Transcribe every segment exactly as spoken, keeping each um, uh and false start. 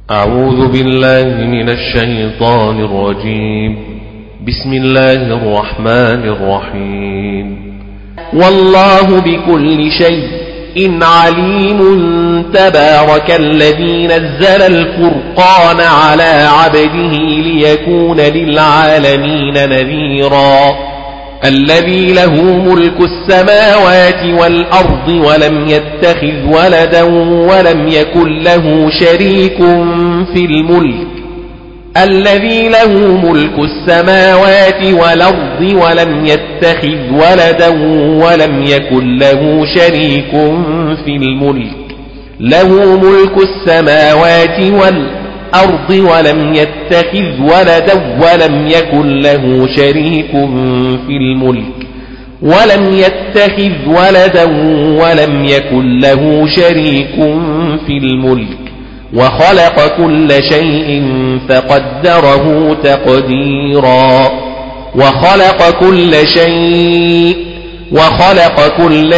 أعوذ بالله من الشيطان الرجيم. بسم الله الرحمن الرحيم. والله بكل شيء عليم. تبارك الذي نزل الفرقان على عبده ليكون للعالمين نذيرا. الذي له ملك السماوات والأرض ولم يتخذ ولدا ولم يكن له شريك في الملك. الذي له ملك السماوات والأرض ولم يتخذ ولدا ولم يكن له شريك في الملك. له ملك السماوات والأرض ولم يتخذ ولدا ولم يكن له شريك في الملك. ولم يتخذ ولدا ولم يكن له شريك في الملك. وخلق كل شيء فقدره تقديرا. وخلق كل شيء وخلق كل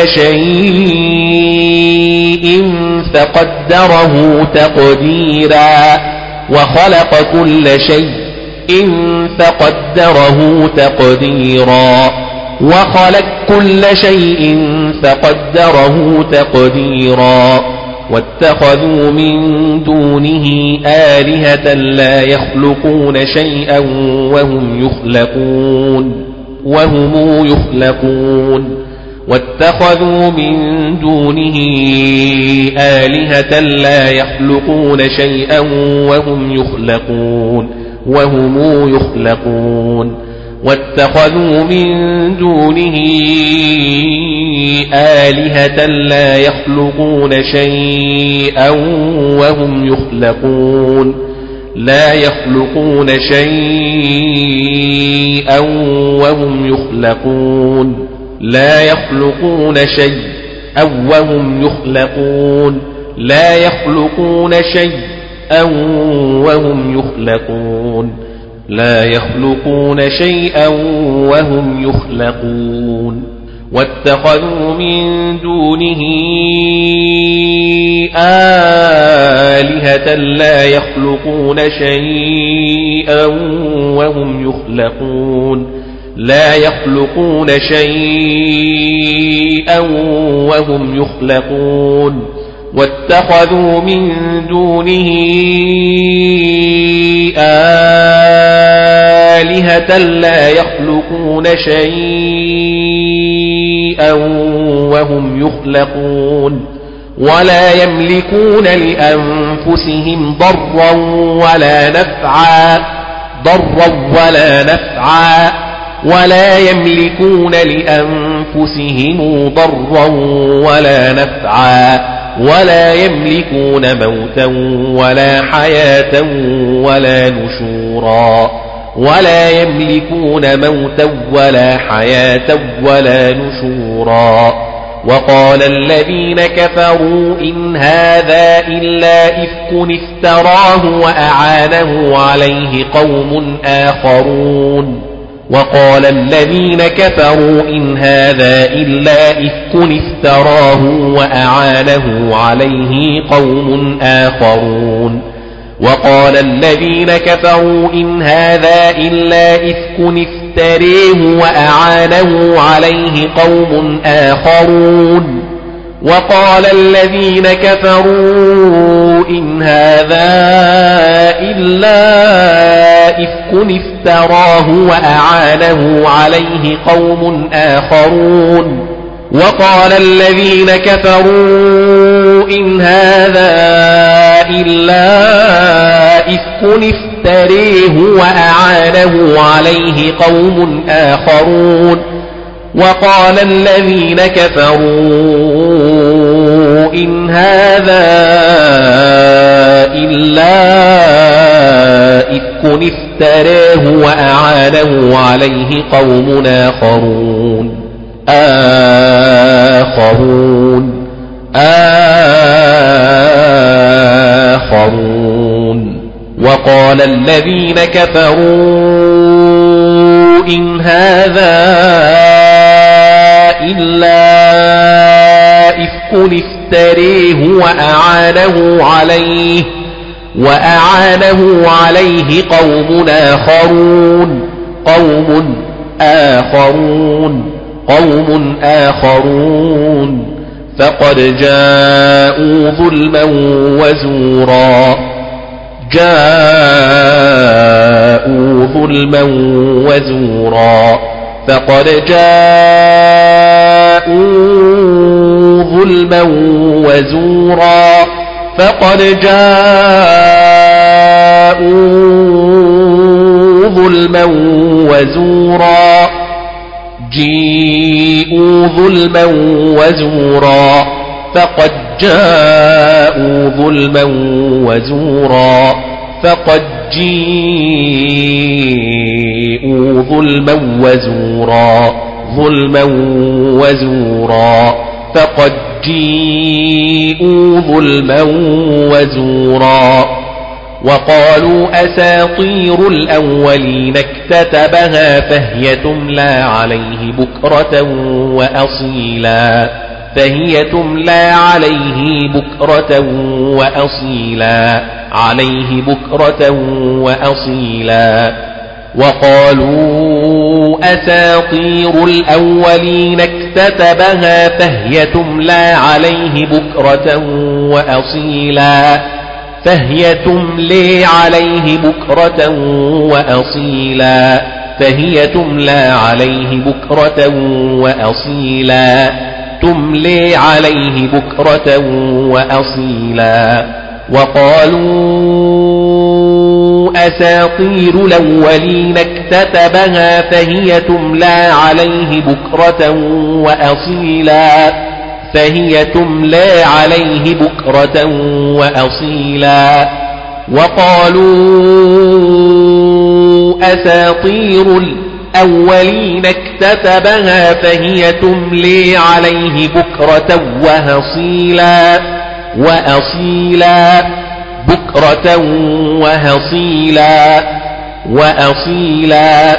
شيء فقدره تقديرا. وخلق كل شيء فقدره تقديرا. وخلق كل شيء فقدره تقديرا. واتخذوا من دونه آلهة لا يخلقون شيئا وهم يخلقون وهم يخلقون. واتخذوا من دونه آلهة لا يخلقون شيئا وهم يخلقون وهم يخلقون. واتخذوا من دونه آلهة لا يخلقون شيئا وهم يخلقون لا يخلقون شيئا وهم يخلقون لا يخلقون شيئا وهم يخلقون لا يخلقون شيئا وهم يخلقون لا يخلقون شيئا وهم يخلقون. واتخذوا من دونه آلهة لا يخلقون شيئا وهم يخلقون لا يخلقون شيئا وهم يخلقون. واتخذوا من دونه آلهة لا يخلقون شيئا وهم يخلقون ولا يملكون لأنفسهم ضرا ولا نفعا ضرا ولا نفعا ولا يملكون لأنفسهم ضرا ولا نفعا ولا يملكون موتا ولا حياة ولا نشورا ولا يملكون موتا ولا حياة ولا نشورا. وقال الذين كفروا إن هذا إلا إفك افتراه وأعانه عليه قوم آخرون. وقال الذين كفروا إن هذا إلا إفك افتراه وأعانه عليه قوم آخرون. وقال الذين كفروا إن هذا إلا إفك افتريه وأعانه عليه قوم آخرون. وقال الذين كفروا إن هذا إلا إفك افتراه وأعانه عليه قوم آخرون. وقال الذين كفروا إن هذا إلا إفك افتريه وأعانه عليه قوم آخرون. وقال الذين كفروا إن هذا إلا إفك افتراه وأعانه عليه قوم آخرون آخرون آخرون. وقال الذين كفروا إن هذا إلا إفك افتريه وأعانه عليه وأعانه عليه قوم آخرون قوم آخرون قوم آخرون فقد جاءوا ظلما وزورا جاءوا ظلما وزورا فقد جاءوا ظلما وزورا فقد جاءوا ظلما وزورا جيءوا ظلما وزورا فقد جاءوا ظلما وزورا فقد جيءوا ظلما وزورا ظلما وزورا فقد جيءوا ظلما وزورا وقالوا أساطير الأولين اكتتبها فهي تملى عليه بكرة وأصيلا فهي تملى عليه بكرة وأصيلا عليه بكرة وأصيلا وقالوا أساطير الأولين اكتتبها فهي تملى عليه بكرة وأصيلا فهي تملي عليه بكرة وأصيلا فهي تملى عليه بكرة وأصيلا تملي عليه بكرة وأصيلا وقالوا أساطير الأولين اكتتبها فهي تملى عليه بكرة وأصيلا فهي تملى عليه بكرة وأصيلا وقالوا أساطير الأولين اكتتبها فهي تملي عليه بكرة وهصيلا وأصيلا بكرة وهصيلا وأصيلا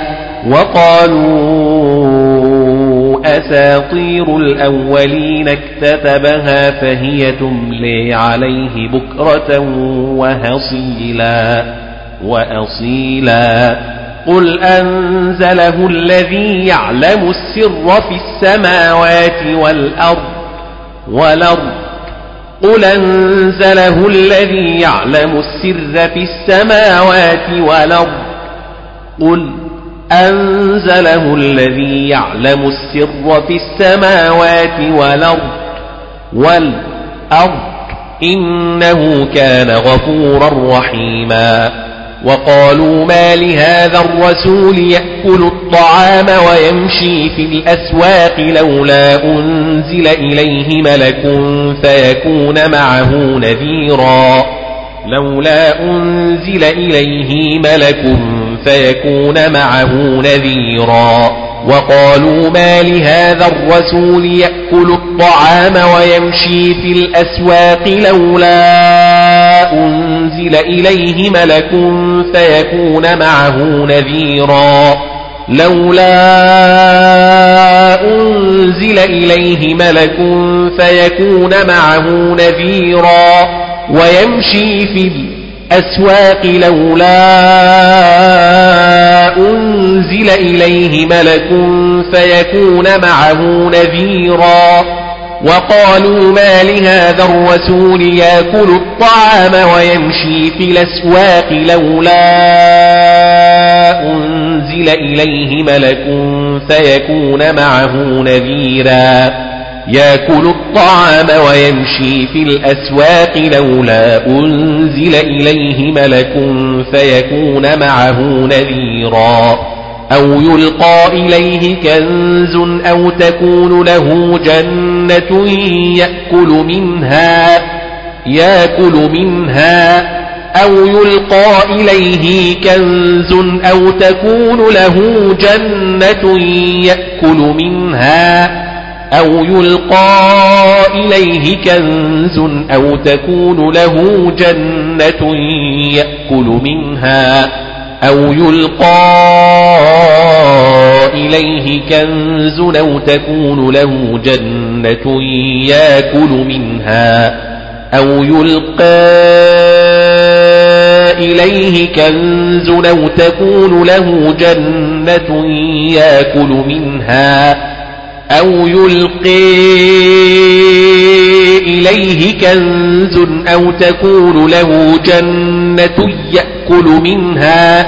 وقالوا أساطير الأولين اكتتبها فهي تملي عليه بكرة وهصيلا وأصيلا قل أنزله الذي يعلم السر في السماوات والأرض والأرض قل أنزله الذي يعلم السر في السماوات والأرض قل أنزله الذي يعلم السر في السماوات والأرض والأرض إنه كان غفورا رحيما وقالوا ما لهذا الرسول يأكل الطعام ويمشي في الأسواق لولا أنزل إليه ملك فيكون معه نذيرا لولا أنزل إليه ملك فيكون معه نذيرا وقالوا ما لهذا الرسول يأكل الطعام ويمشي في الأسواق لولا أنزل إليه ملك فيكون معه نذيرا لولا أنزل إليه ملك فيكون معه نذيرا ويمشي في الأسواق لولا أنزل إليه ملك فيكون معه نذيرا وقالوا ما لهذا الرسول يأكل الطعام ويمشي في الأسواق لولا أنزل إليه ملك فيكون معه نذيرا يأكل الطعام ويمشي في الأسواق لولا أنزل إليه ملك فيكون معه نذيرا أو يلقى إليه كنز أو تكون له جنة يأكل منها يأكل منها أو يلقى إليه كنز أو تكون له جنة يأكل منها أو يلقى إليه كنز أو تكون له جنة يأكل منها أو يلقى إليه كنز أو تكون له جنة يأكل منها أو يلقى إليه كنز أو تكون له جنة يأكل منها أو يلقي إليه كنز أو تكون له جنة يأكل منها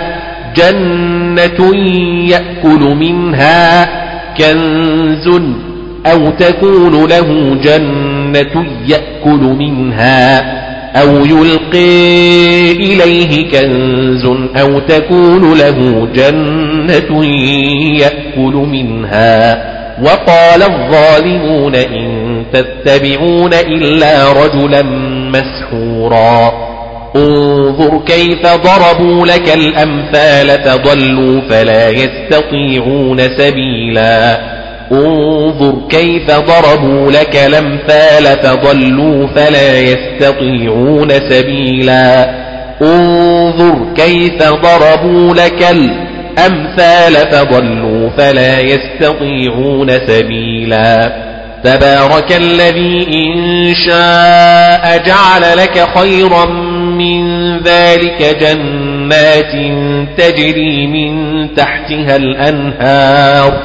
جنة يأكل منها كنز أو تكون له جنة يأكل منها أو يلقي إليه كنز أو تكون له جنة يأكل منها وقال الظالمون إن تتبعون إلا رجلا مسحورا انظر كيف ضربوا لك الأمثال فضلوا فلا يستطيعون سبيلا انظر كيف ضربوا لك الأمثال فضلوا فلا يستطيعون سبيلا انظر كيف ضربوا لك الأمثال فضلوا فلا يستطيعون سبيلا تبارك الذي إن شاء جعل لك خيرا من ذلك جنات تجري من تحتها الأنهار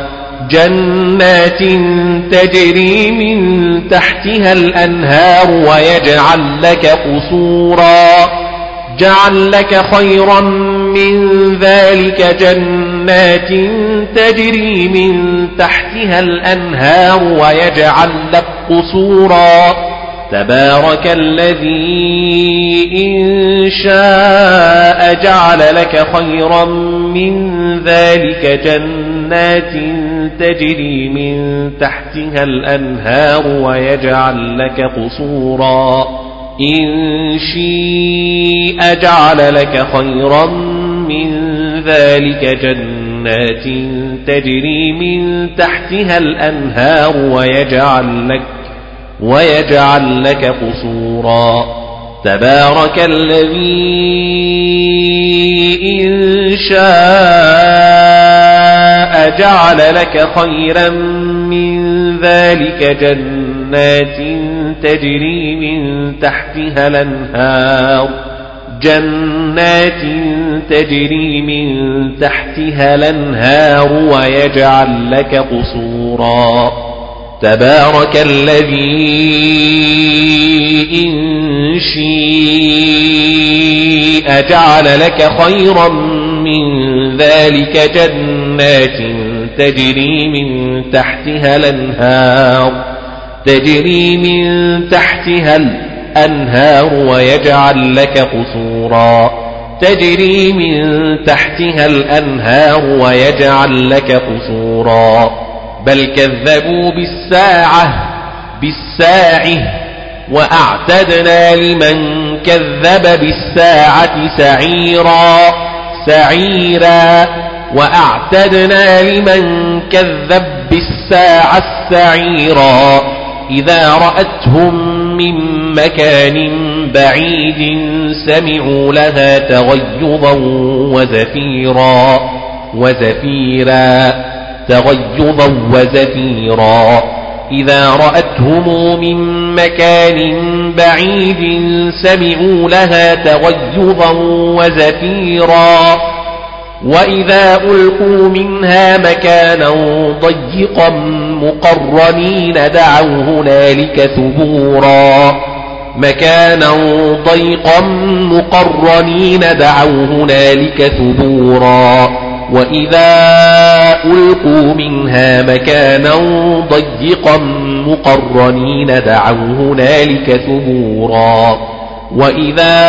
جنات تجري من تحتها الأنهار ويجعل لك قصورا جعل لك خيرا من ذلك جنات تجري من تحتها الأنهار ويجعل لك قصورا تبارك الذي إن شاء جعل لك خيرا من ذلك جنات تجري من تحتها الأنهار ويجعل لك قصورا إن شيء جعل لك خيرا من ذلك جنات تجري من تحتها الأنهار ويجعل لك ويجعل لك قصورا تبارك الذي إن شاء جعل لك خيرا من ذلك جنات تجري من تحتها الأنهار جنات تجري من تحتها الأنهار ويجعل لك قصورا تبارك الذي إن شيء جعل لك خيرا من ذلك جنات تجري من تحتها الأنهار تجري من تحتها الأنهار ويجعل لك قصورا تجري من تحتها الأنهار ويجعل لك قصورا بل كذبوا بالساعة بالساعة وأعتدنا لمن كذب بالساعة سعيرا سعيرا وأعتدنا لمن كذب بالساعة سعيرا إذا رأتهم من مكان بعيد سمعوا لها تغيظا وزفيرا وزفيرا تغيظا وزفيرا إذا رأتهم من مكان بعيد سمعوا لها تغيظا وزفيرا وإذا ألقوا منها مكانا ضيقا مقرنين دعوا هنالك ثبورا مكانا ضيقا مقرنين دعوا هنالك ثبورا وإذا ألقوا منها مكانا ضيقا مقرنين دعوا هنالك ثبورا وإذا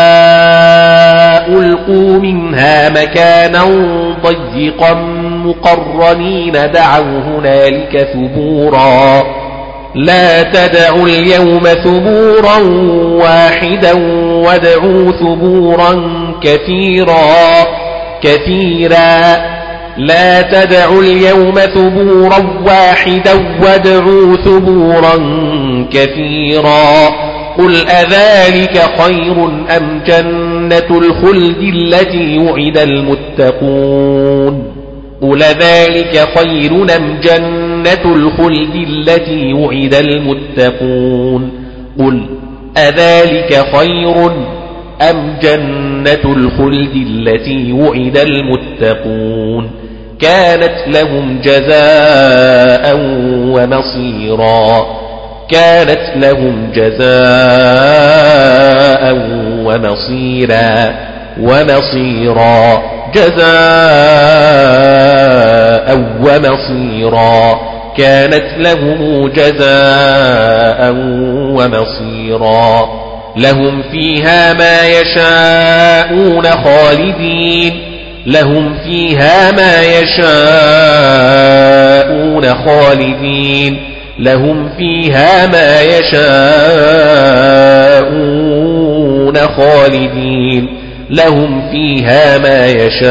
ألقوا منها مكانا ضيقا مقرنين دعوا هنالك ثبورا لا تدعوا اليوم ثبورا واحدا وادعوا ثبورا كثيرا كثيرا لا تدعوا اليوم ثبورا واحدا وادعوا ثبورا كثيرا قل أذلك خير أم جنة الخلد التي وعد المتقون قل ذلك خير أم جنة الخلد التي وعد المتقون قل أذلك خير أم جنة الخلد التي وعد المتقون كانت لهم جزاء ومصيرا كانت لهم جزاء ومصيرا ومصيرا جزاء ومصيرا كانت لهم جزاء ومصيرا لهم فيها ما يشاءون خالدين لهم فيها ما يشاءون خالدين لهم فيها ما يشاءون خالدين لهم فيها ما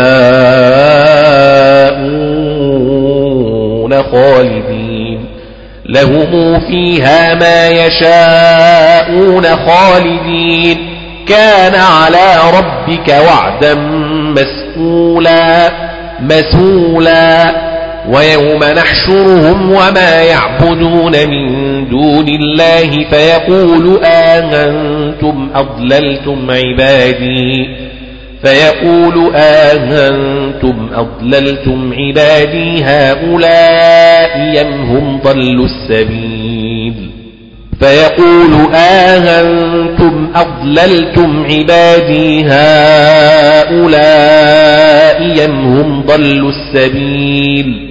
يشاءون خالدين لهم فيها ما يشاءون خالدين كان على ربك وعدا مسئولا مسئولا ويوم نحشرهم وما يعبدون من دون الله فيقول آذنتم أضللتم عبادي فيقول آذنتم أضللتم عبادي هؤلاء أم هم ضلوا السبيل فيقول آذنتم أضللتم عبادي هؤلاء أم هم ضلوا السبيل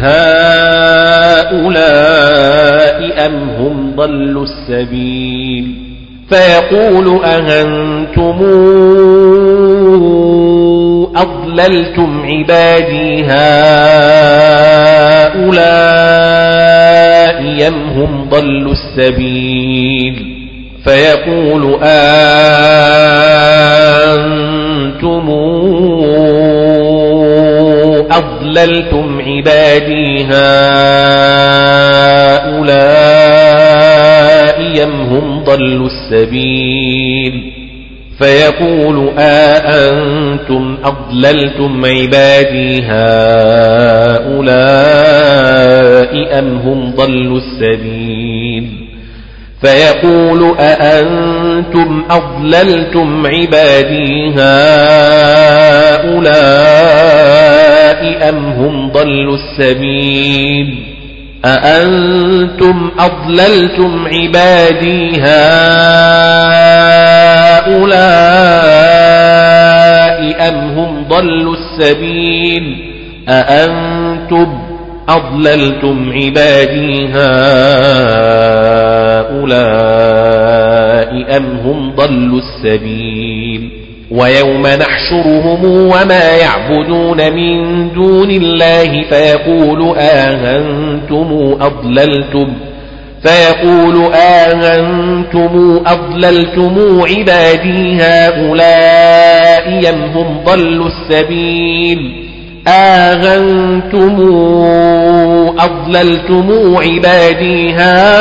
هؤلاء أم هم ضلوا السبيل فيقول أأنتم أضللتم عبادي هؤلاء أم هم ضلوا السبيل فيقول أأنتم أضللتم عبادي هؤلاء أم هم ضلوا السبيل فيقول أأنتم أضللتم عبادي هؤلاء أم هم ضلوا السبيل فيقول أأنتم أضللتم عبادي هؤلاء أم هم ضلوا السبيل أأنتم أضللتم عبادي هؤلاء أم هم ضلوا السبيل أأنتم أضللتم عبادي هؤلاء أم هم ضلوا السبيل ويوم نحشرهم وما يعبدون من دون الله فيقول آذنتم أضللتم فيقول آذنتم أضللتم عبادي هؤلاء أم هم ضلوا السبيل آذنتم أضللتم عبادي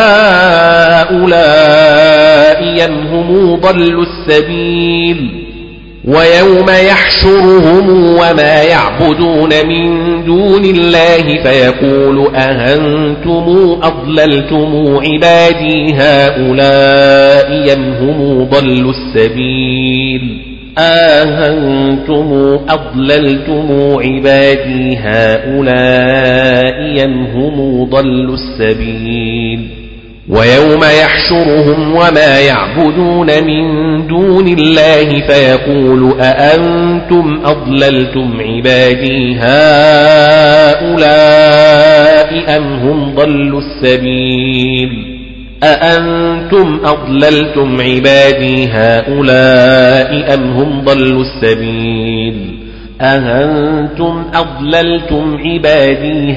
هؤلاء أم هم ضلوا السبيل ويوم يحشرهم وما يعبدون من دون الله فيقول أأنتم أضللتم عبادي هؤلاء أم هم ضلوا السبيل أأنتم أضللتم عبادي هؤلاء أم هم ضلوا السبيل ويوم يحشرهم وما يعبدون من دون الله فيقول أأنتم أضللتم عبادي هؤلاء أم هم ضلوا السبيل أأنتم أضللتم عبادي هؤلاء أم هم ضلوا السبيل أأنتم أضللتم عبادي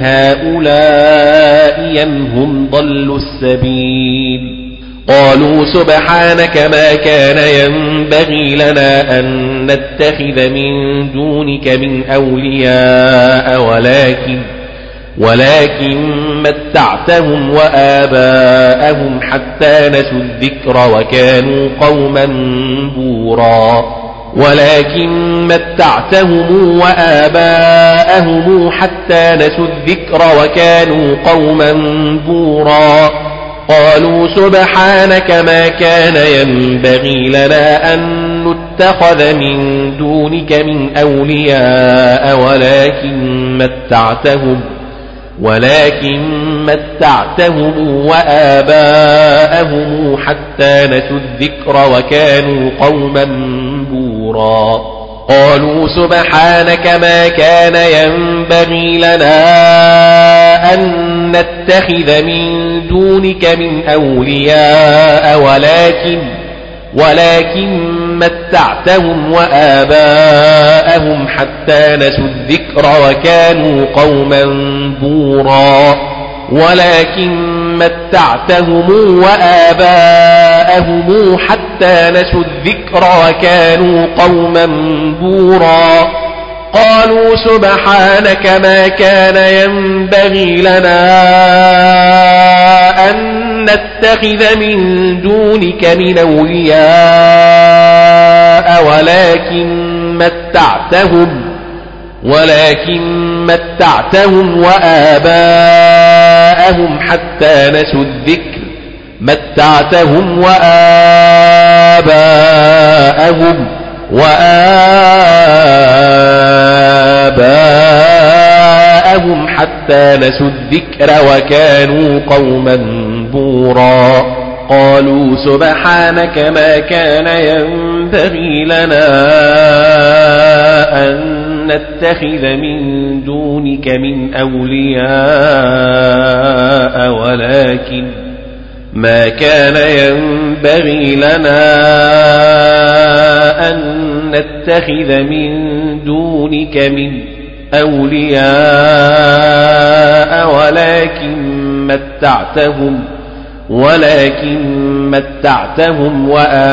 هؤلاء أم هم ضلوا السبيل قالوا سبحانك ما كان ينبغي لنا أن نتخذ من دونك من أولياء ولكن ولكن متعتهم وآباءهم حتى نسوا الذكر وكانوا قوما بورا ولكن متعتهم وآباءهم حتى نسوا الذكر وكانوا قوما بورا قالوا سبحانك ما كان ينبغي لنا أن اتخذ من دونك من أولياء ولكن متعتهم ولكن متعتهم وآباءهم حتى نسوا الذكر وكانوا قوما بورا. قالوا سبحانك ما كان ينبغي لنا أن نتخذ من دونك من أولياء ولكن ولكن متعتهم وآباءهم حتى نسوا الذكر وكانوا قوما بورا. ولكن متعتهم وآباءهم حتى نسوا الذكر وكانوا قوما بورا. قالوا سبحانك ما كان ينبغي لنا أن نتخذ من دونك من أولياء ولكن متعتهم ولكن متعتهم وآباءهم حتى نسوا الذكر متعتهم وآباءهم وآباءهم حتى نسوا الذكر وكانوا قوما بورا. قالوا سبحانك ما كان ينبغي لنا أن نتخذ من دونك من أولياء ولكن ما كان ينبغي لنا أن نتخذ من دونك من أولياء ولكن متعتهم ولكن متعتهم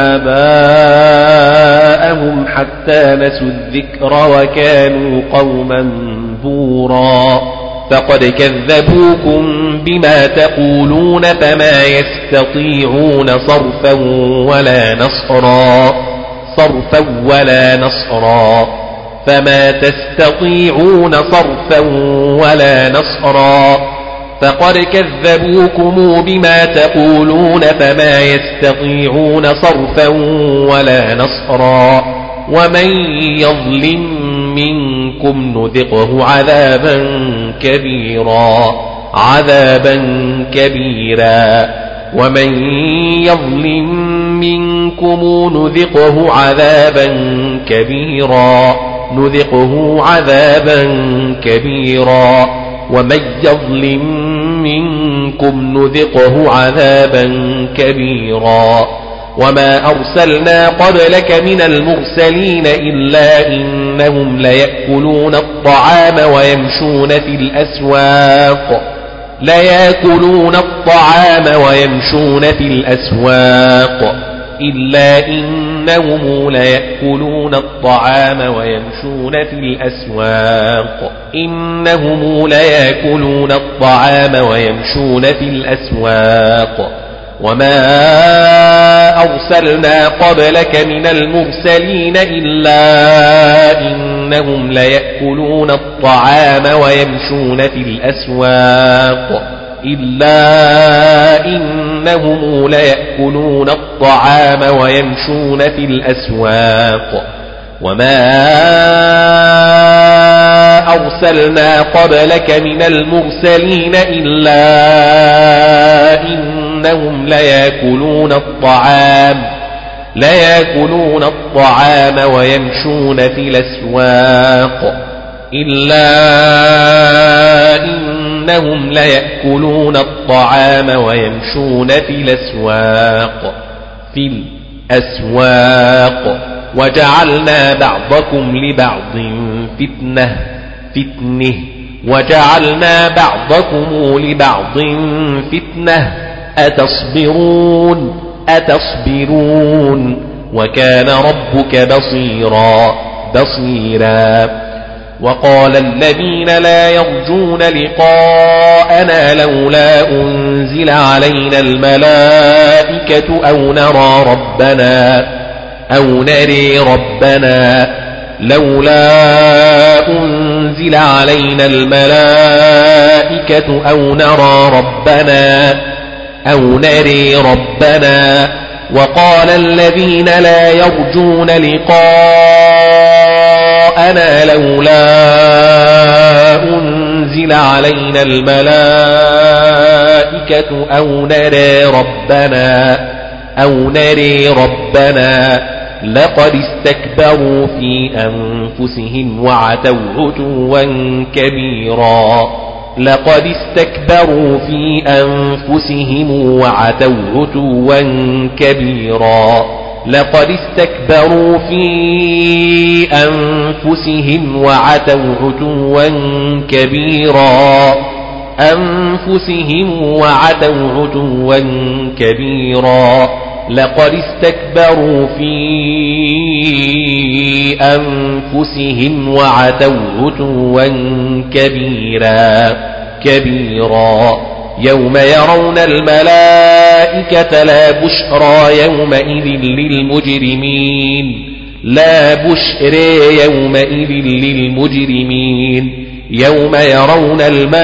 وآباءهم حتى نسوا الذكر وكانوا قوما بورا. فقد كذبوكم بما تقولون فما يستطيعون صرفا ولا نصرا صرفا ولا نصرا فما تستطيعون صرفا ولا نصرا. فقد كذبوكم بما تقولون فما يستطيعون صرفا ولا نصرا. ومن يظلم منكم نذقه عذابا كبيرا عذابا كبيرا. ومن يظلم منكم نذقه عذابا كبيرا نذقه عذابا كبيرا. ومن يظلم منكم نذقه عذابا كبيرا. وما أرسلنا قبلك من المرسلين إلا إنهم ليأكلون الطعام ويمشون في الأسواق ليأكلون الطعام ويمشون في الأسواق إلا إنهم ليأكلون الطعام ويمشون في الأسواق إنهم ليأكلون الطعام ويمشون في الأسواق. وما أرسلنا قبلك من المرسلين إلا إنهم ليأكلون الطعام ويمشون في الأسواق إلا إنهم ليأكلون الطعام ويمشون في الأسواق. وما أرسلنا قبلك من المرسلين إلا إنهم ليأكلون الطعام ليأكلون الطعام ويمشون في الأسواق إلا إنهم ليأكلون الطعام ويمشون في الأسواق في الأسواق. وجعلنا بعضكم لبعض فتنة فتنه وجعلنا بعضكم لبعض فتنة أتصبرون أتصبرون وكان ربك بصيرا بصيرا. وقال الذين لا يرجون لقاءنا لولا أنزل علينا الملائكة أو نرى ربنا أو نري ربنا لولا أنزل علينا الملائكة أو نرى ربنا أو نري ربنا وقال الذين لا يرجون لقاءنا لولا أنزل علينا الملائكة أو نرى ربنا أو نري ربنا لقد استكبروا في أنفسهم وعتوا عتوا كبيرا لقد استكبروا في أنفسهم وعتوا عتوا كبيرا لقد استكبروا في أنفسهم وعتوا عتوا كبيرا أنفسهم وعتوا عتوا كبيرا لقد استكبروا في أنفسهم وعتوا عتوا كبيرا كبيرا يوم يرون الملائكة لا بشرى يومئذ للمجرمين لا بشرى يومئذ للمجرمين يوم يرون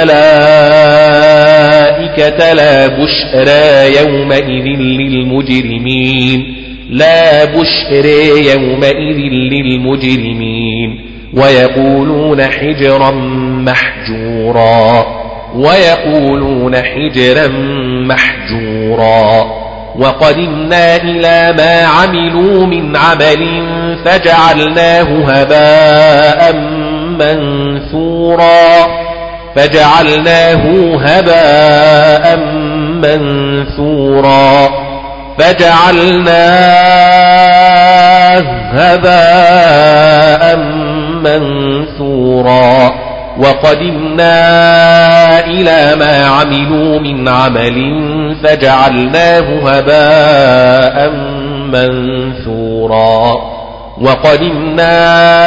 الملائكة لا بشرى يومئذ للمجرمين لا بشرى يومئذ للمجرمين ويقولون حجرا محجورا ويقولون حجرا محجورا وقدمنا إلى ما عملوا من عمل فجعلناه هباء منثورا فجعلناه هباء منثورا فجعلناه هباء منثورا وقدمنا إلى ما عملوا من عمل فجعلناه هباء منثورا وقدمنا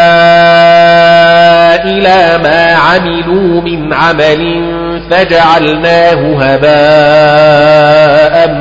إلى ما عملوا من عمل فجعلناه هباء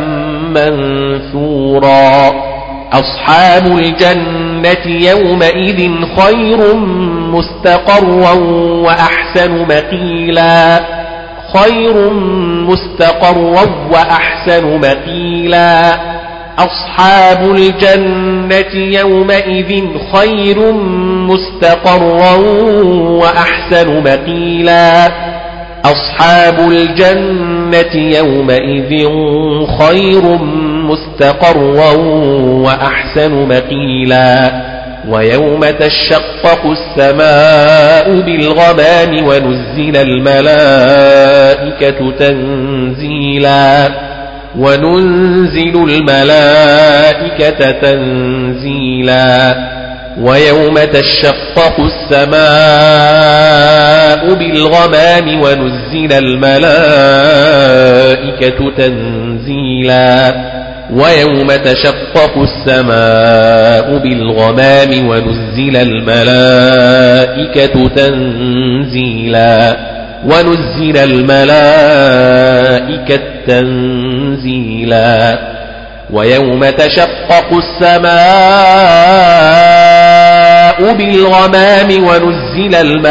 منثورا أصحاب الجنة يومئذ خير مستقرا وأحسن مقيلا خير مستقرا وأحسن مقيلا أصحاب الجنة يومئذ خير مستقرا وأحسن مقيلا أصحاب الجنة يومئذ خير مستقرا وأحسن مقيلا ويوم تشقق السماء بالغمام ونزل الملائكة تنزيلا وننزل الملائكة تنزيلا ويوم تشقق السماء بالغمام ونزل الملائكة تنزيلا ويوم تشقق السماء بالغمام ونزل الملائكة تنزيلا ونزل الملائكة تنزيلا ويوم تشقق السماء بالغمام ونزل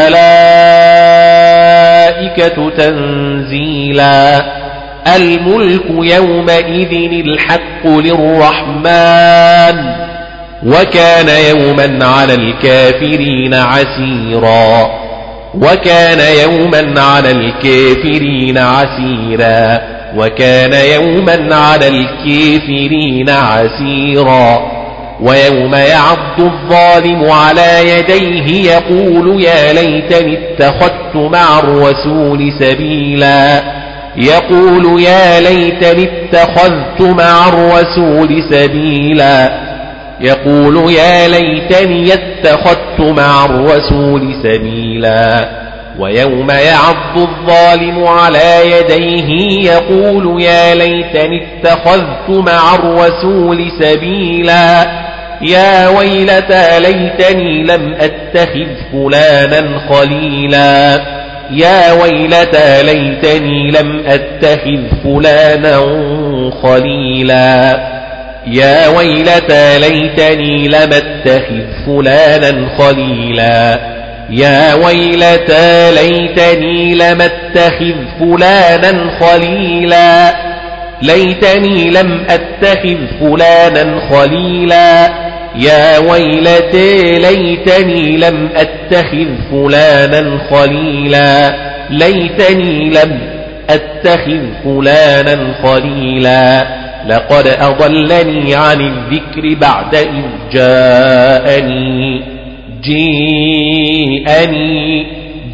الملائكة تنزيلا الملك يومئذ الحق للرحمن وكان يوما على الكافرين عسيرا وكان يوما على الكافرين عسيرا وكان يوما على الكافرين عسيرا ويوم يعض الظالم على يديه يقول يا ليتني اتخذت مع الرسول سبيلا يقول يا ليتني اتخذت مع الرسول سبيلا يقول يا ليتني اتخذت مع الرسول سبيلا ويوم يعض الظالم على يديه يقول يا ليتني اتخذت مع الرسول سبيلا يا ويلتى ليتني لم أتخذ فلانا خليلا يا ويلتى ليتني لم أتخذ فلانا خليلا يا ويلتى ليتني لم أتخذ فلانا خليلا يا ويلتى ليتني لم أتخذ فلانا خليلا ليتني لم أتخذ فلانا خليلا يا ويلتي ليتني لم أتخذ فلانا خليلا ليتني لم أتخذ فلانا خليلا لقد أضلني عن الذكر بعد إذ جاءني جيءني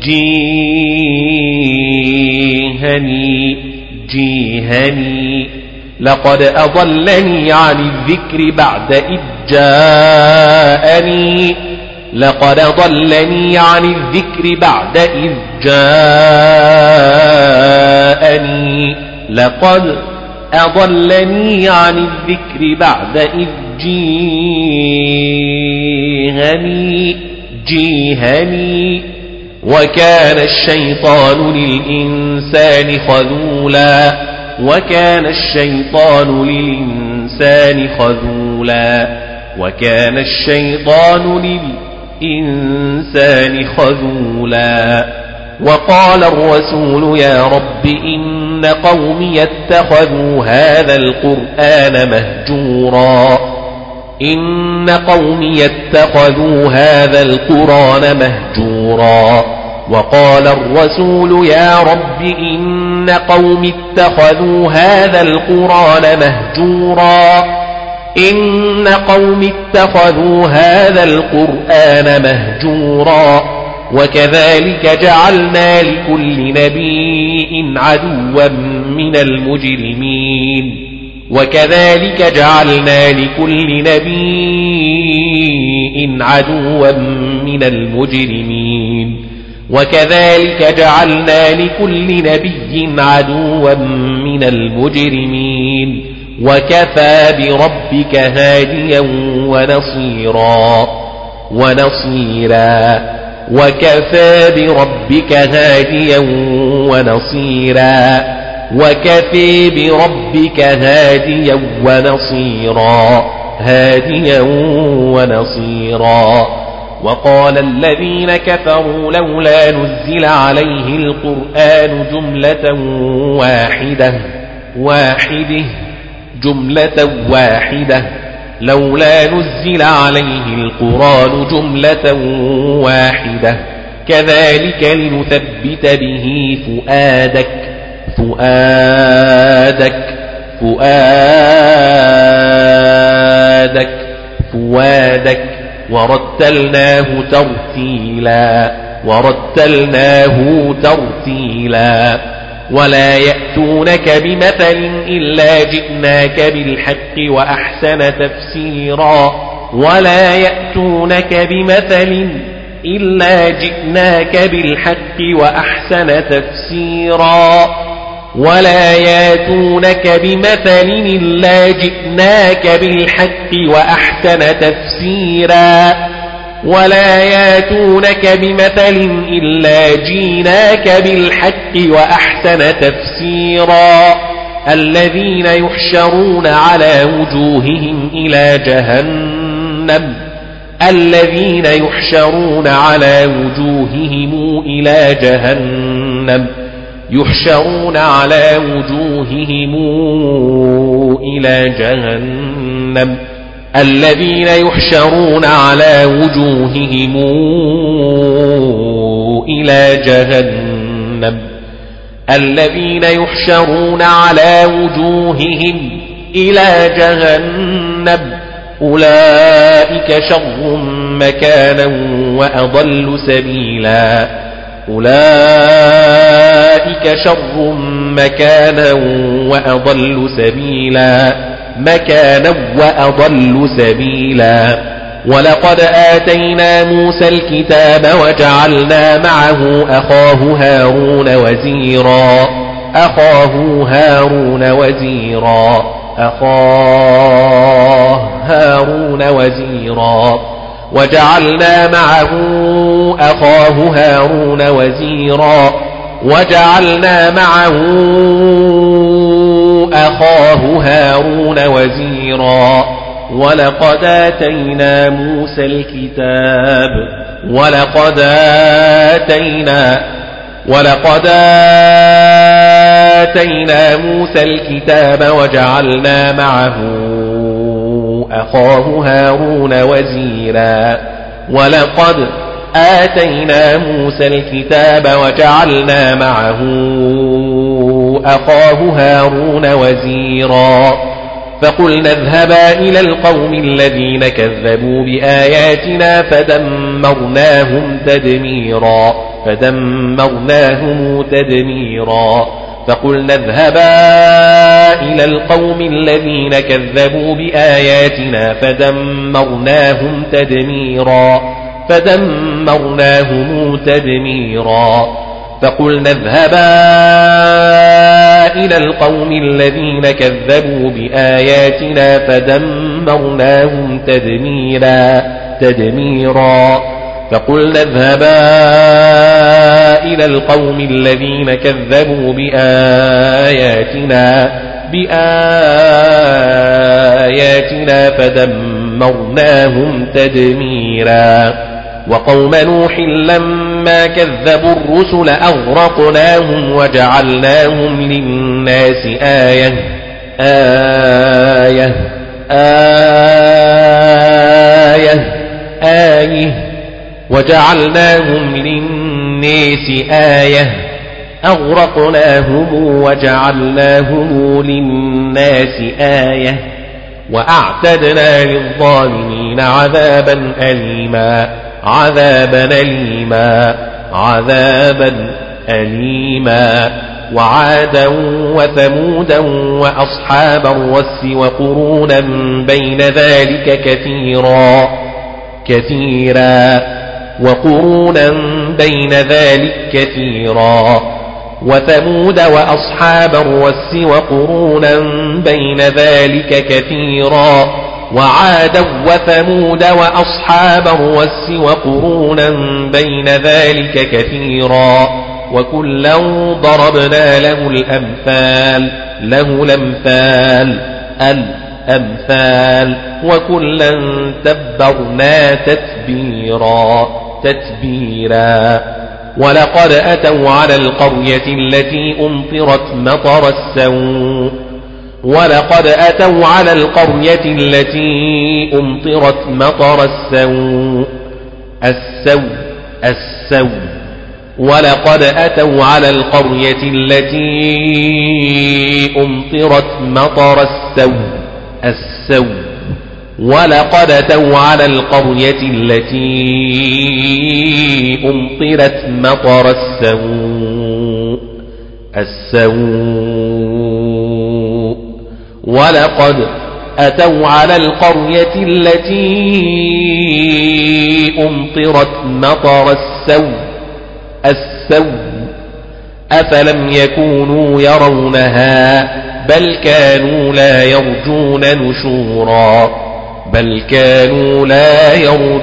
جيهني جيهني لقد أضلني عن الذكر بعد إذ جاءني لقد ضلني عن الذكر بعد إذ جاءني لقد أضلني عن الذكر بعد إذ جيهني جيهني وكان الشيطان للإنسان خذولا وكان الشيطان للإنسان خذولا وكان الشيطان للإنسان خذولا وقال الرسول يا رب إن قومي اتخذوا هذا القرآن مهجورا إن قومي اتخذوا هذا القرآن مهجورا وقال الرسول يا رب إن قومي اتخذوا هذا القرآن مهجورا إن قومي اتخذوا هذا القرآن مهجورا وكذلك جعلنا لكل نبي عدوا من المجرمين وكذلك جعلنا لكل نبي عدوا من المجرمين وكذلك جعلنا لكل نبي عدوا من المجرمين وكفى بربك هاديا ونصيرا ونصيرا وكفى بربك هاديا ونصيرا وكفى بربك هاديا ونصيرا هاديا ونصيرا وقال الذين كفروا لولا نزل عليه القرآن جملة واحدة واحدة جملة واحدة لولا نزل عليه القرآن جملة واحدة كذلك لنثبت به فؤادك فؤادك فؤادك فؤادك ورتلناه ترتيلا ورتلناه ترتيلا ولا يأتونك بمثل إلا جئناك بالحق وأحسن تفسيرا ولا يأتونك بمثل إلا جئناك بالحق وأحسن تفسيرا ولا يأتونك بمثل إلا جئناك بالحق وأحسن تفسيرا ولا يأتونك بمثل إلا جئناك بالحق وأحسن تفسيرا الذين يحشرون على وجوههم إلى جهنم الذين يحشرون على وجوههم إلى جهنم يحشرون على وجوههم إلى جهنم الذين يحشرون على وجوههم إلى جهنم الذين يحشرون على وجوههم إلى جهنم أولئك شر مكانا وأضل سبيلا أولئك شر مكانا وأضل سبيلا مكانا وأضل سبيلا ولقد آتينا موسى الكتاب وجعلنا معه أخاه هارون وزيرا أخاه هارون وزيرا أخاه هارون وزيرا وجعلنا معه أخاه هارون وزيرا وجعلنا معه أخاه هارون وزيرا ولقد آتينا موسى الكتاب ولقد آتينا ولقد آتينا موسى الكتاب وجعلنا معه أخاه هارون وزيرا ولقد آتينا موسى الكتاب وجعلنا معه أخاه هارون وزيرا فقلنا اذهبا إلى القوم الذين كذبوا بآياتنا فدمرناهم تدميرا فدمرناهم تدميرا فقلنا اذهبا إلى القوم الذين كذبوا بآياتنا فدمرناهم تدميرا فدمرناهم تدميرا فقلنا اذهبا إلى القوم الذين كذبوا بآياتنا فدمرناهم تدميرا تدميرا فقلنا اذهبا إلى القوم الذين كذبوا بآياتنا بآياتنا فدمرناهم تدميرا وقوم نوح لما كذبوا الرسل أغرقناهم وجعلناهم للناس آية آية آية آية وجعلناهم للناس آية أغرقناهم وجعلناهم للناس آية وأعتدنا للظالمين عذابا أليما عذابا أليما عذابا أليما وعادا وثمودا وأصحاب الرس وقرونا بين ذلك كثيرا كثيرا وقرونا بين ذلك كثيرا وثمود وأصحاب الرس وقرونا بين ذلك كثيرا وعادا وثمود وأصحاب الرس وقرونا بين ذلك كثيرا وكلا ضربنا له الأمثال له الأمثال الأمثال وكلا تبرنا تتبيرا تتبيرا ولقد أتوا على القرية التي أمطرت مطر السوء ولقد أتوا على القرية التي أمطرت مطر السوء السوء السوء ولقد أتوا على القرية التي أمطرت مطر السوء السوء ولقد أتوا على القرية التي أمطرت مطر السوء السوء ولقد أتوا على القرية التي أمطرت مطر السوء السوء أفلم يكونوا يرونها بل كانوا لا يرجون نشورا بل كانوا لا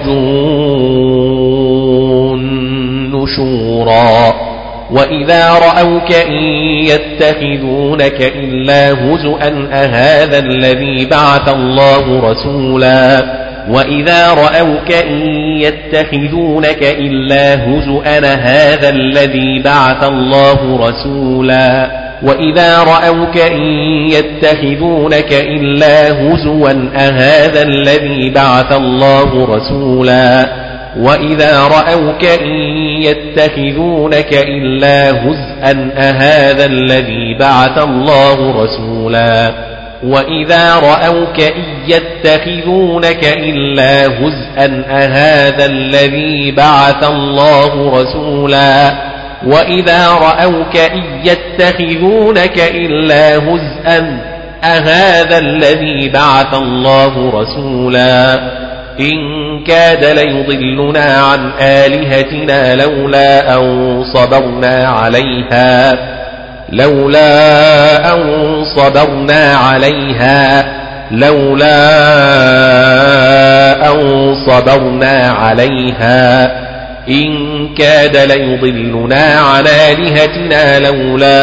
يرجون نشورا وإذا رأوك إن يتخذونك إلا هزؤا أهذا الذي بعث الله رسولا وإذا رأوك إن يتخذونك إلا هزؤا هذا الذي بعث الله رسولا وإذا رأوك إن يتخذونك إلا هزوا أهذا الذي بعث الله رسولا وإذا رأوك إن يتخذونك إلا هزءا أهذا الذي بعث الله رسولا وإذا رأوك إن يتخذونك إلا هزءا أهذا الذي بعث الله رسولا وإذا رأوك إن يتخذونك إلا هزءا أهذا الذي بعث الله رسولا إن كاد ليضلنا عن آلهتنا لولا أن صبرنا عليها لولا أن صبرنا عليها لولا أن صبرنا عليها إن كاد ليضلنا عن آلهتنا لولا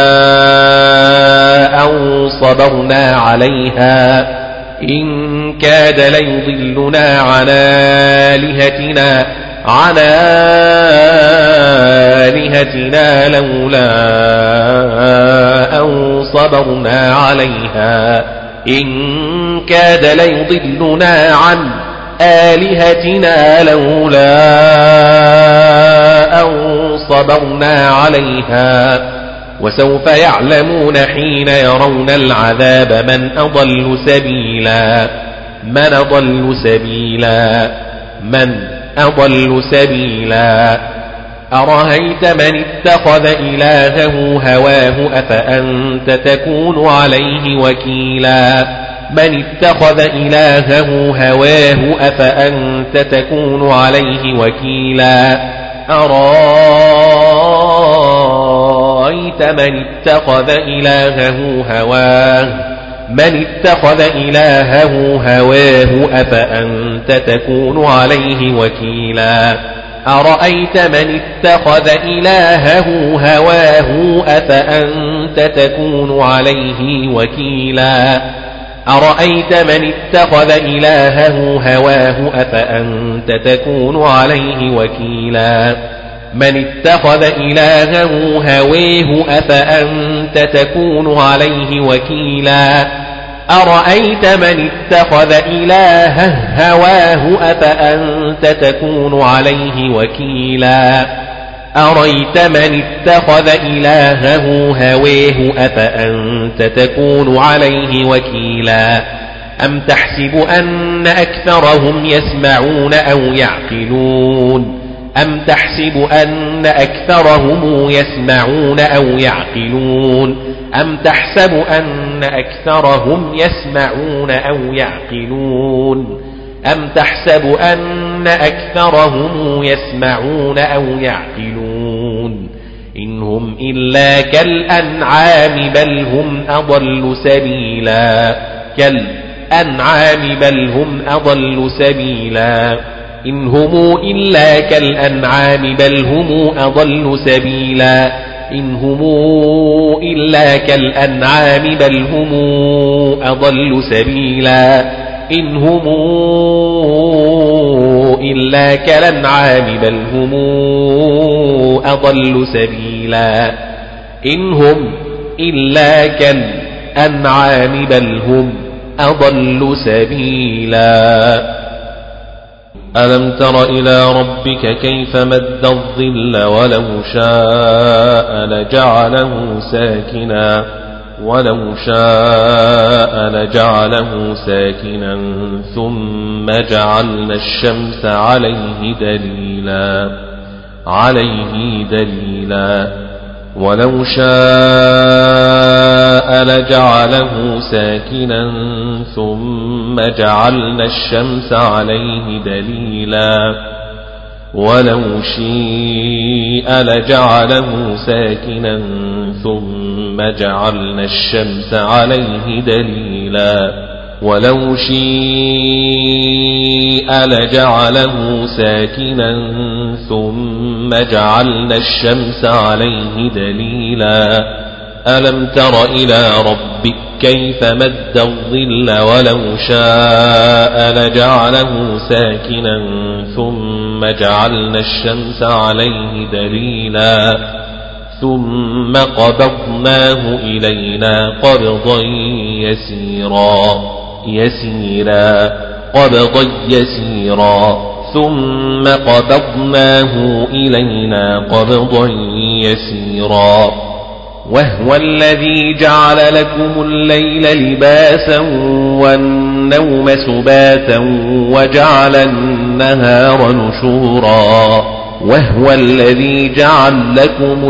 أن صبرنا عليها إن كاد ليضلنا عن آلهتنا عن آلهتنا لولا أن صبرنا عليها إن كاد ليضلنا عن آلهتنا لولا أن صبرنا عليها وسوف يعلمون حين يرون العذاب من أضل سبيلا من أضل سبيلا من أضل سبيلا أرأيت من اتخذ إلهه هواه أفأنت تكون عليه وكيلا من اتخذ إلهه هواه أفأنت تكون عليه وكيلا أرأيت من اتخذ إلهه هواه من اتخذ إلهه هواه أفأنت تكون عليه وكيلا أرأيت من اتخذ إلهه هواه أفأنت تكون عليه وكيلا أرأيت من اتخذ إلهه هواه أفأنت تكون عليه وكيلا من اتخذ إلهه هواه أفأنت تكون عليه وكيلا أرأيت من اتخذ إلهه هواه أفأنت تكون عليه وكيلا أرأيت من اتخذ إلهه هواه أفأنت تكون عليه وكيلا أم تحسب أن أكثرهم يسمعون أو يعقلون أم تحسب أن أكثرهم يسمعون أو يعقلون أم تحسب أن أكثرهم يسمعون أو يعقلون أم تحسب أن أكثرهم يسمعون أو يعقلون إن هم إلا كالأنعام بل هم أضل سبيلا كالأنعام بل هم أضل سبيلا إن هم إلا كالأنعام بل هم أضل سبيلا إن هم إلا كالأنعام بل هم أضل سبيلا إن هم إلا كالأنعام بل هم أضل سبيلا إن هم إلا كالأنعام بل هم أضل سبيلا ألم تر إلى ربك كيف مد الظل ولو شاء لجعله ساكنا ولو شاء لجعله ساكنا ثم جعلنا الشمس عليه دليلا عليه دليلا ولو شاء لجعله ساكنا ثم جعلنا الشمس عليه دليلا ولو شيء لجعله ساكنا ثم جعلنا الشمس عليه دليلا ولو شيء لجعله ساكنا ثم جعلنا الشمس عليه دليلا ألم تر إلى ربك كيف مد الظل ولو شاء لجعله ساكنا ثم جعلنا الشمس عليه دليلا ثم قبضناه إلينا قبضا يسيرا يسيرا قبضا يسيرا ثم قبضناه إلينا قبضا يسيرا وهو الذي جعل لكم الليل لباسا والنوم سباتا وجعل النهار نشورا وهو الذي جعل لكم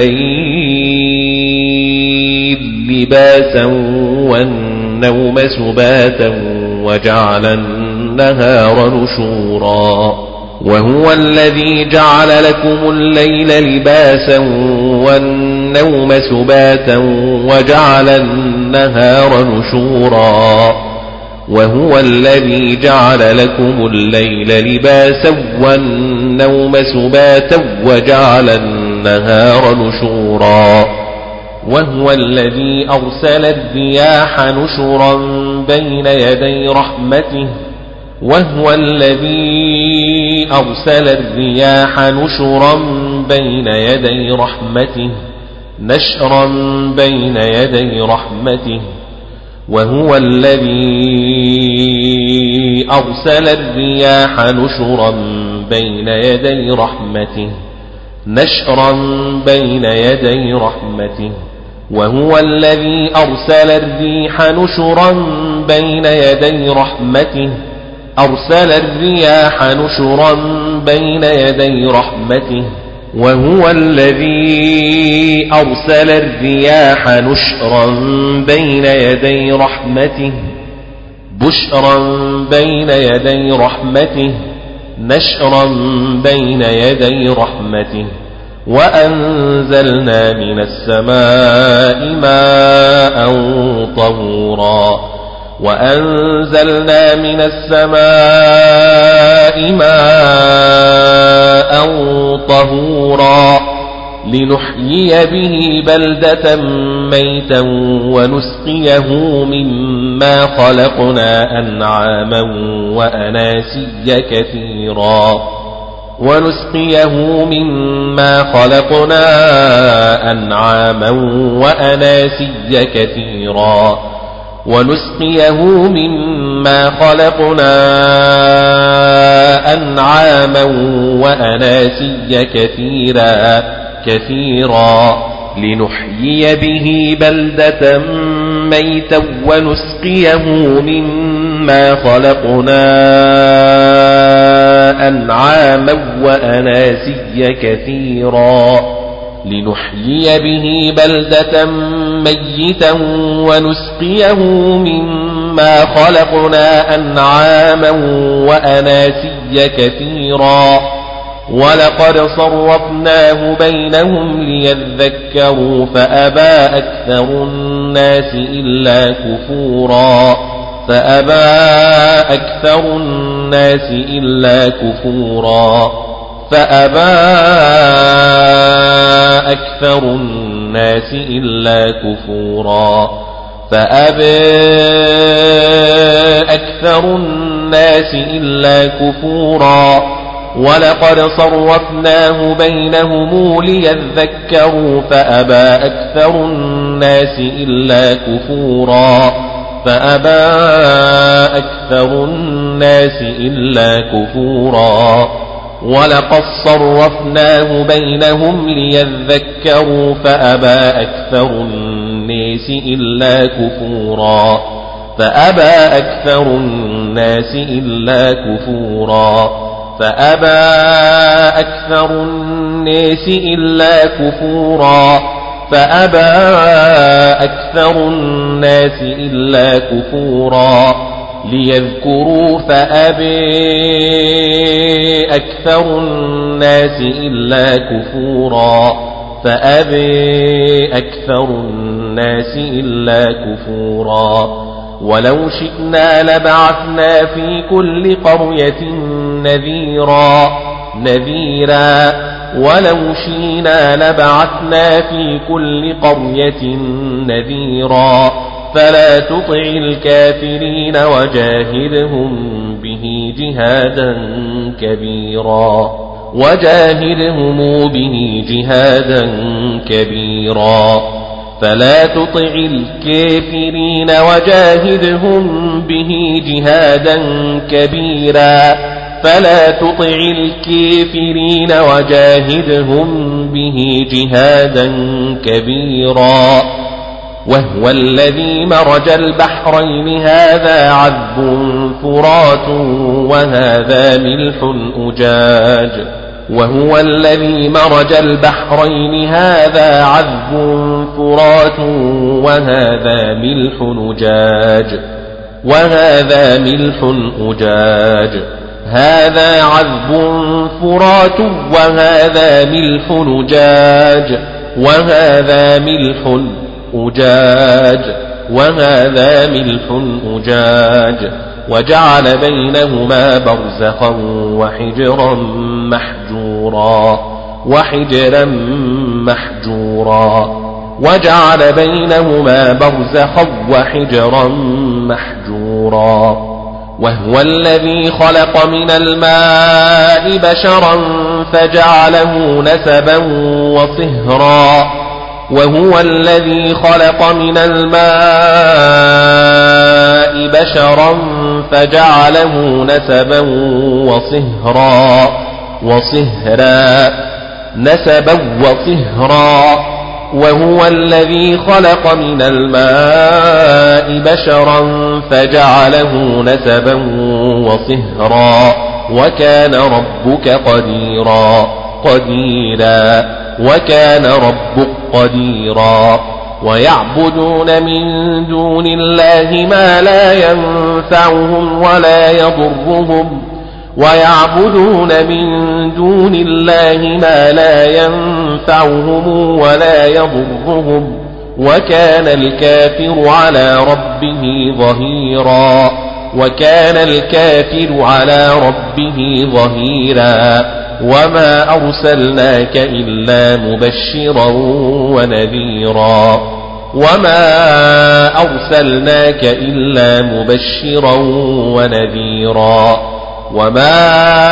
الليل لباسا والنوم سباتا وجعل النهار نشورا وهو الذي جعل لكم الليل لباسا والنوم سباتا وجعل النهار نشورا وهو الذي جعل لكم الليل لباسا والنوم سباتا وجعل النهار نشورا وهو الذي أرسل الرياح نشرا بين يدي رحمته وهو الذي أرسل الرياح نشرا بين يدي رحمته نشرا بين يدي رحمته وهو الذي أرسل الرياح نشرا بين يدي رحمته نشرا بين يدي رحمته وهو الذي أرسل الريح نشرا بين يدي رحمته أرسل الرياح نشرا بين يدي رحمته وهو الذي أرسل الرياح نشرا بين يدي رحمته بشرا بين يدي رحمته نشرا بين يدي رحمته وأنزلنا من السماء ماء طهورا وأنزلنا من السماء ماء طهورا لنحيي به بلدة ميتا ونسقيه مما خلقنا أنعاما وأناسيا كثيرا ونسقيه مما خلقنا أنعاما وأناسيا كثيرا ونسقيه مما خلقنا أنعاما وأناسيا كثيرا كثيرا لنحيي به بلدة ميتا ونسقيه مما خلقنا أنعاما وأناسيا كثيرا لنحيي به بلدة ميتا ونسقيه مما خلقنا أنعاما وأناسيا كثيرا ولقد صرفناه بينهم ليذكروا فأبى أكثر الناس إلا كفورا فأبى أكثر الناس إلا كفورا فأبى أكثر الناس إلا كفورا فأبى أكثر الناس إلا كفورا ولقد صرفناه بينهم ليذكروا فأبى أكثر الناس إلا كفورا فأبى أكثر الناس إلا كفورا ولقد صرفناه بينهم ليذكروا فأبى أكثر الناس إلا كفورا فأبى أكثر الناس إلا كفورا فأبى أكثر الناس إلا كفورا فأبى أكثر الناس إلا كفورا ليذكروا فأبى أكثر الناس إلا كفورا فأبى أكثر الناس إلا كفورا ولو شئنا لبعثنا في كل قرية نذيرا نذيرا ولو شئنا لبعثنا في كل قرية نذيرا فلا تطع الكافرين وجاهدهم به جهادا كبيرا وجاهدهم به جهادا كبيرا فلا تطع الكافرين وجاهدهم به جهادا كبيرا فلا تطع الكافرين وجاهدهم به جهادا كبيرا وهو الذي مرج البحرين هذا عذب فرات وهذا ملح أجاج وهو الذي مرج البحرين هذا عذب فرات وهذا ملح أجاج وهذا ملح أجاج هذا عذب فرات وهذا ملح أجاج وهذا ملح أجاج وهذا ملح أجاج وجعل بينهما برزخا وحجرا محجورا وحجرا محجورا وجعل بينهما برزخا وحجرا محجورا وهو الذي خلق من الماء بشرا فجعله نسبا وصهرا وهو الذي خلق من الماء بشرا فجعله نسبا وصهرا وصهرا نسبا وصهرا وهو الذي خلق من الماء بشرا فجعله نسبا وصهرا وكان ربك قديرا قديرا وكان ربك قديرا ويعبدون من دون الله ما لا ينفعهم ولا يضرهم ويعبدون من دون الله ما لا ينفعهم ولا يضرهم وكان الكافر على ربه ظهيرا وكان الكافر على ربه ظهيرا وما أرسلناك إلا مبشرا ونذيرا وما أرسلناك إلا مبشرا ونذيرا وما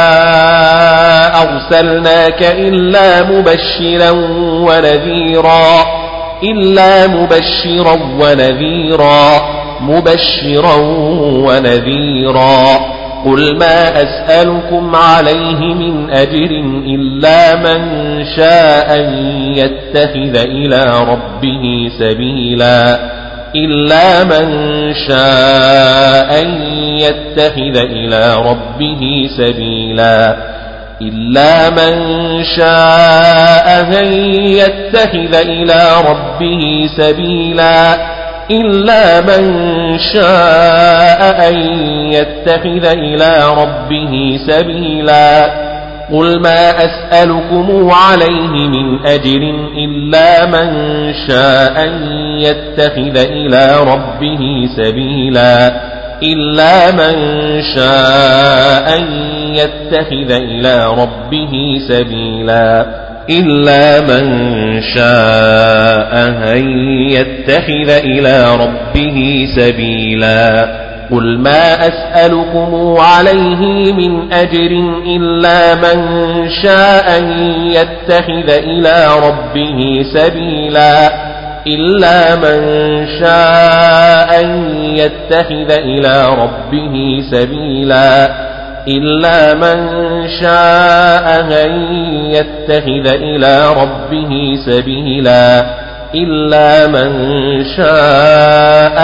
أرسلناك إلا مبشرا ونذيرا إلا مبشرا ونذيرا مبشرا ونذيرا قل ما أسألكم عليه من أجر إلا من شاء أن يتخذ إلى ربه سبيلا إلا من شاء أن يتخذ إلى ربه سبيلا إلا من شاء أن يتخذ إلى ربه سبيلا إلا من شاء أن يتخذ إلى ربه سبيلا قل ما أسألكم عليه من أجر إلا من شاء أن يتخذ إلى ربه سبيلا إلا من شاء أن يتخذ إلى ربه سبيلا إلا من شاء أن يتخذ إلى ربه سبيلا قل ما أسألكم عليه من أجر إلا من شاء أن يتخذ إلى ربه سبيلا إلا من شاء أن يتخذ إلى ربه سبيلا إلا من شاء أن يتخذ إلى ربه سبيلا إلا من شاء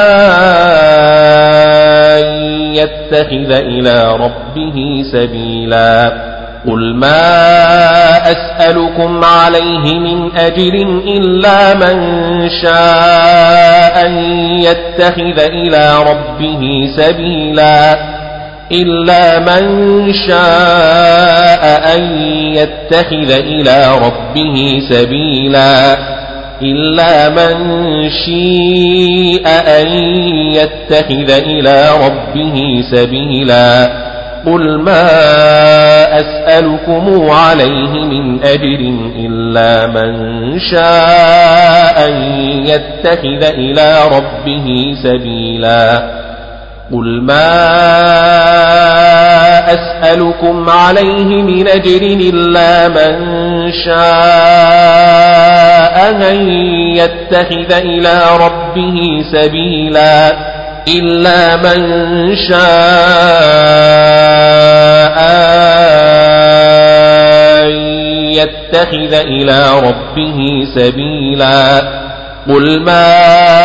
أن يتخذ إلى ربه سبيلا قل ما أسألكم عليه من أجر إلا من شاء أن يتخذ إلى ربه سبيلا إلا من شاء أن يتخذ إلى ربه سبيلا إلا من شاء أن يتخذ إلى ربه سبيلا قل ما أسألكم عليه من أجر إلا من شاء أن يتخذ إلى ربه سبيلا قل ما أسألكم عليه من أجر إلا من شاء أن يتخذ إلى ربه سبيلا إلا من شاء أن يتخذ إلى ربه سبيلا قل ما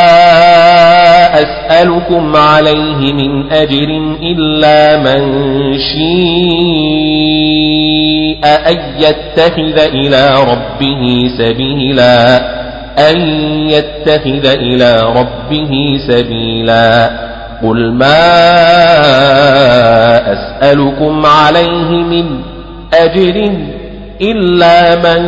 أسألكم عليه من أجر إلا من شاء أن يتخذ إلى ربه سبيلا أن يتخذ إلى ربه سبيلا قل ما أسألكم عليه من أجر إلا من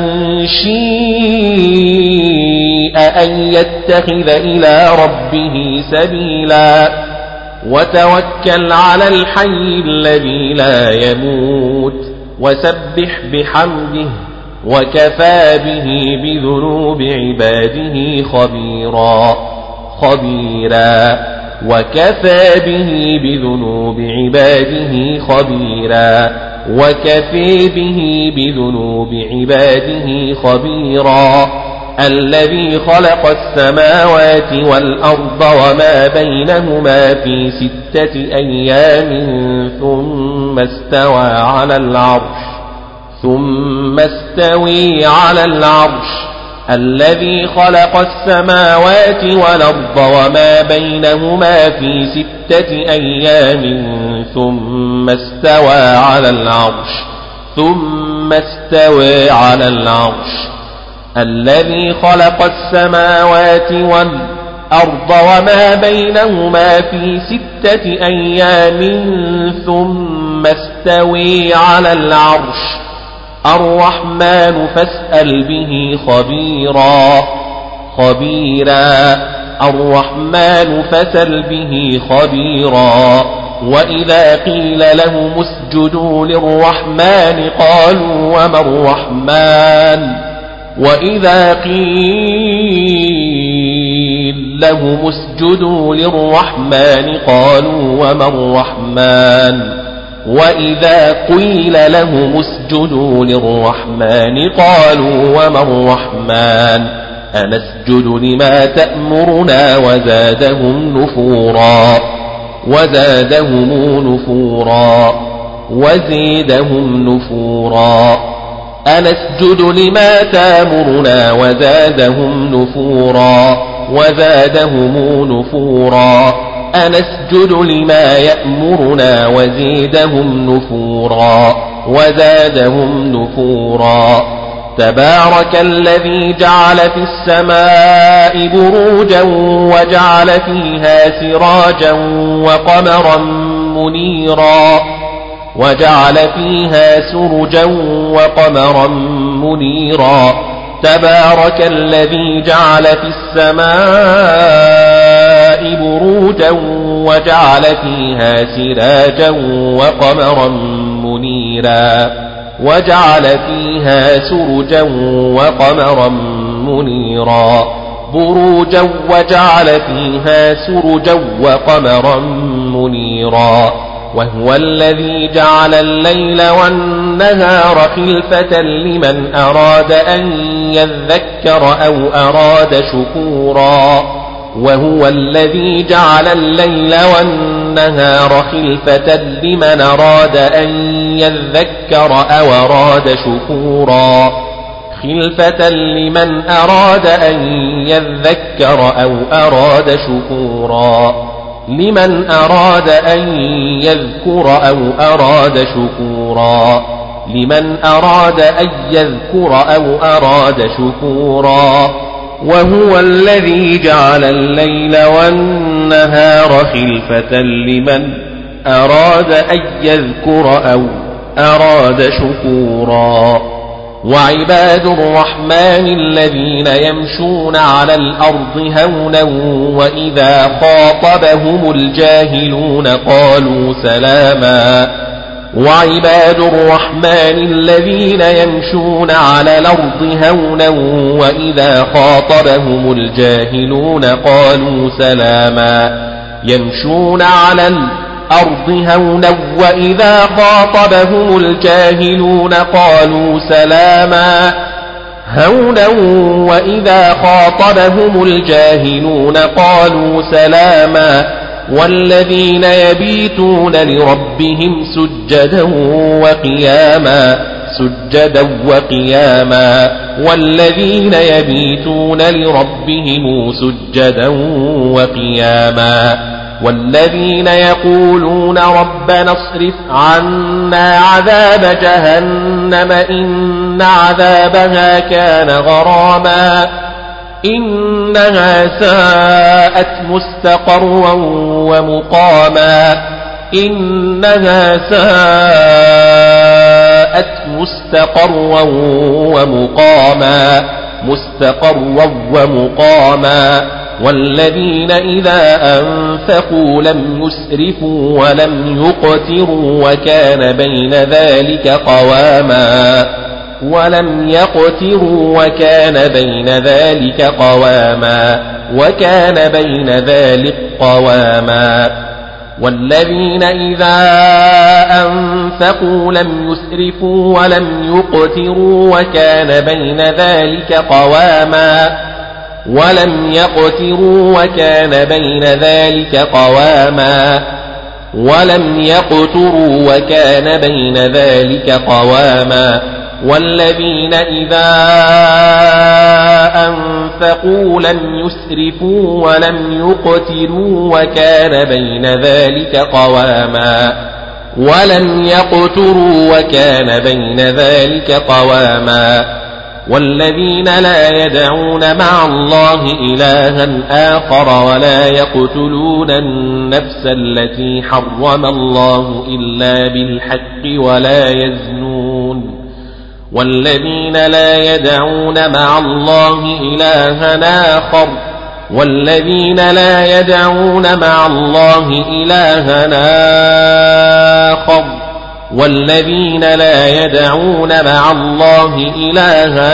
شاء أن يتخذ إلى ربه سبيلا وتوكل على الحي الذي لا يموت وسبح بحمده وكفى به بذنوب عباده خبيرا خبيرا وكفى به بذنوب عباده خبيرا وكفى به بذنوب عباده خبيرا الذي خلق السماوات والأرض وما بينهما في ستة أيام ثم استوى على العرش ثم استوي على العرش الذي خلق السماوات والأرض وما بينهما في ستة أيام ثم استوى على العرش ثم استوى على العرش الذي خلق السماوات والأرض وما بينهما في ستة أيام ثم استوي على العرش الرحمن فاسأل به خبيرا خبيرا الرحمن فاسأل به خبيرا وإذا قيل لهم اسجدوا للرحمن قالوا وما الرحمن وإذا قيل لهم اسجدوا للرحمن قالوا وما الرحمن وإذا قيل لهم اسجدوا للرحمن قالوا وما الرحمن أنسجد لما تأمرنا وزادهم نفورا وزادهم نفورا وزيدهم نفورا أنسجد لما تأمرنا وزادهم نفورا وزادهم نفورا أنسجد لما يأمرنا وزيدهم نفورا وزادهم نفورا تبارك الذي جعل في السماء بروجا وجعل فيها سراجا وقمرا منيرا وجعل فيها سرجا وقمرا منيرا تبارك الذي جعل في السماء بروجا وجعل فيها سراجا وقمرا منيرا وجعل فيها سرجا وقمرا منيرا بروجا وجعل فيها سرجا وقمرا منيرا وهو الذي جعل الليل والنهار خلفة لمن أراد أن يذكر أو أراد شكورا وهو الذي جعل الليل والنهار خلفة لمن أراد أن يذكر أو أراد شكورا خلفة لمن أراد أن يذكر أو أراد شكورا لمن أراد أن يذكر أو أراد شكورا لمن أراد أن يذكر أو أراد شكورا وهو الذي جعل الليل والنهار خلفة لمن أراد أن يذكر أو أراد شكورا وعباد الرحمن الذين يمشون على الأرض هونا وإذا خاطبهم الجاهلون قالوا سلاما وعباد الرحمن الذين يمشون على الأرض هونا وإذا خاطبهم الجاهلون قالوا سلاما يمشون على الأرض هونا وإذا خاطبهم الجاهلون قالوا سلاما هونا وإذا خاطبهم الجاهلون قالوا سلاما والذين يبيتون لربهم سجدا وقياما سجدا وقياما والذين يبيتون لربهم سجدا وقياما والذين يقولون ربنا اصرف عنا عذاب جهنم إن عذابها كان غراما إنها ساءت مستقرا ومقاما إنها ساءت مستقرا ومقاما مستقرا ومقاما والذين إذا أنفقوا لم يسرفوا ولم يقتروا وكان بين ذلك قواما ولم يقتروا وكان بين ذلك قواما وكان بين ذلك قواما والذين إذا أنفقوا لم يسرفوا ولم يقتروا وكان بين ذلك قواما ولم يقتروا وكان بين ذلك قواما ولم يقتروا وكان بين ذلك قواما والذين إذا أنفقوا لم يسرفوا ولم يقتروا وكان بين ذلك قواما ولم يقتروا وكان بين ذلك قواما والذين لا يدعون مع الله إلها آخر ولا يقتلون النفس التي حرم الله إلا بالحق ولا يزنون والذين لا يدعون مع الله إلها آخر والذين لا يدعون مع الله إلها آخر والذين لا يدعون مع الله إلها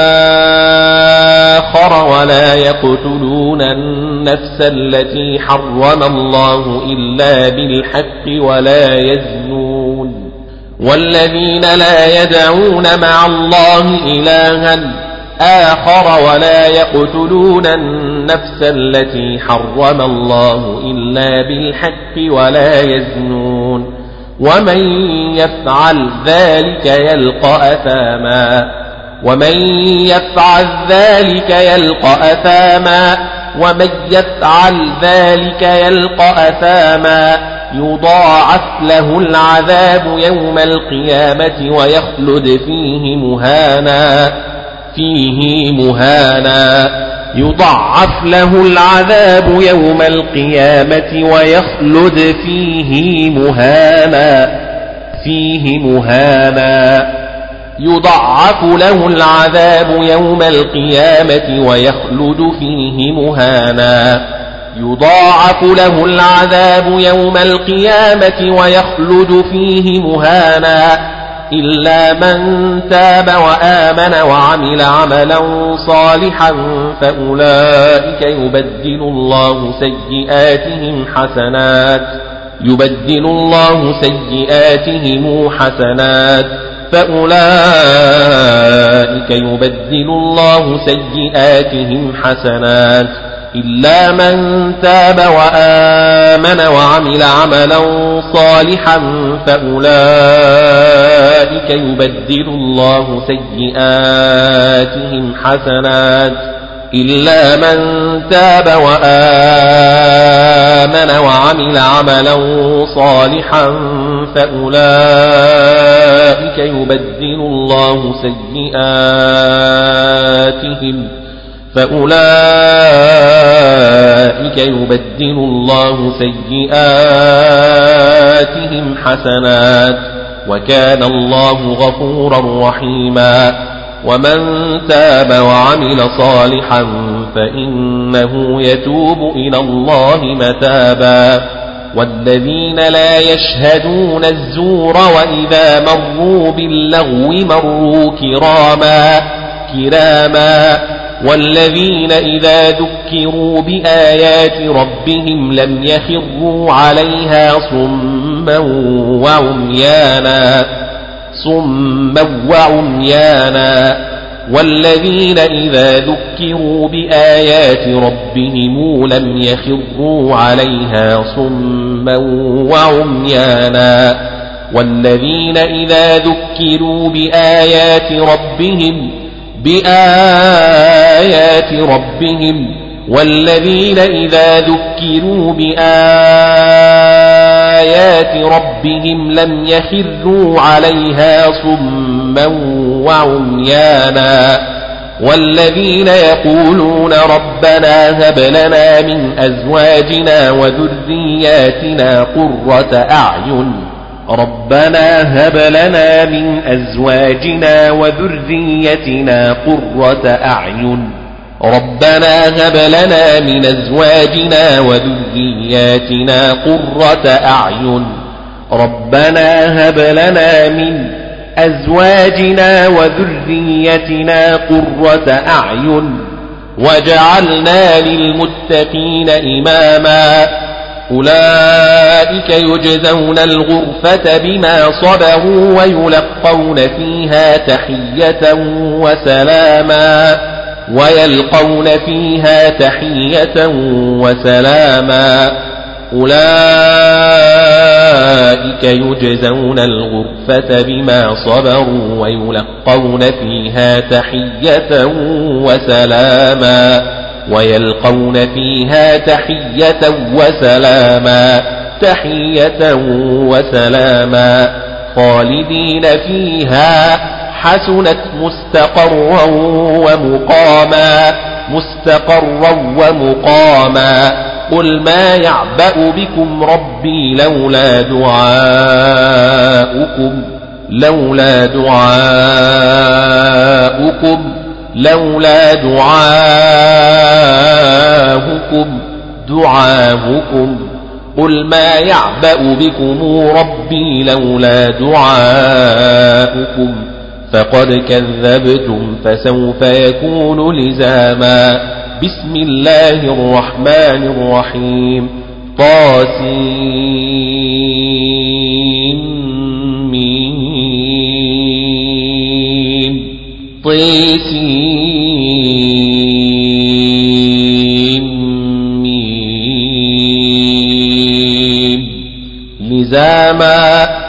آخر ولا يقتلون النفس التي حرم الله إلا بالحق ولا يزنون والذين لا يدعون مع الله إلها آخر ولا يقتلون النفس التي حرم الله إلا بالحق ولا يزنون ومن يفعل ذلك يلقى أثاما ومن يفعل ذلك يلقى أثاما ومن يفعل ذلك يلقى أثاما يضاعف له العذاب يوم القيامة ويخلد فيه مهانا فيه مهانا يضاعف له العذاب يوم القيامة ويخلد فيه مهانا فيه مهانا يضاعف له العذاب يوم القيامة ويخلد فيه مهانا يضاعف له العذاب يوم القيامة ويخلد فيه مهانا إلا من تاب وآمن وعمل عملا صالحا فأولئك يبدل الله سيئاتهم حسنات يبدل الله سيئاتهم حسنات فأولئك يبدل الله سيئاتهم حسنات إلا من تاب وآمن وعمل عملا صالحا فأولئك يبدل الله سيئاتهم حسنات إلا من تاب وآمن وعمل عملا صالحا فأولئك يبدل الله سيئاتهم فأولئك يبدل الله سيئاتهم حسنات وكان الله غفورا رحيما ومن تاب وعمل صالحا فإنه يتوب إلى الله متابا والذين لا يشهدون الزور وإذا مروا باللغو مروا كراما كراما والذين إذا ذكروا بآيات ربهم لم يخروا عليها صما وعميانا صما وعميانا والذين إذا ذكروا بآيات ربهم لم يخروا عليها صما وعميانا والذين إذا ذكروا بآيات ربهم بآيات ربهم والذين إذا ذكروا بآيات ربهم لم يخروا عليها صما وعميانا والذين يقولون ربنا هب لنا من أزواجنا وذرياتنا قرة أعين ربنا هب لنا من أزواجنا وذريتنا قرة أعين ربنا هب لنا من أزواجنا وذرياتنا قرة أعين ربنا هب لنا من أزواجنا وذريتنا قرة أعين وجعلنا للمتقين إماما أولئك يجزون الغرفة بما صبروا ويلقون فيها تحية وسلاما ويلقون فيها تحية وسلاما أولئك يجزون الغرفة بما صبروا ويلقون فيها تحية وسلاما ويلقون فيها تحية وسلاما تحية وسلاما خالدين فيها حسنت مستقرا ومقاما مستقرا ومقاما قل ما يعبأ بكم ربي لولا دعاؤكم لولا دعاؤكم لولا دعاؤكم دعاؤكم قل ما يعبأ بكم ربي لولا دعاؤكم فقد كذبتم فسوف يكون لزاما بسم الله الرحمن الرحيم طاسين طاسين لزاما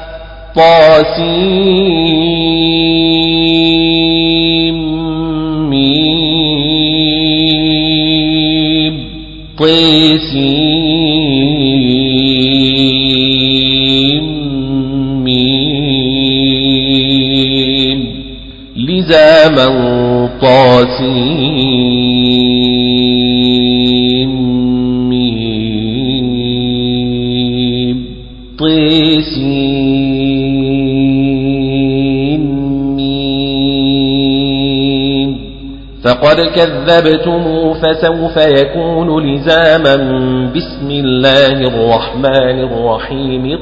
طاسين طاسين لزاما طاسين طاسين فقد كذبتم فسوف يكون لزاما بسم الله الرحمن الرحيم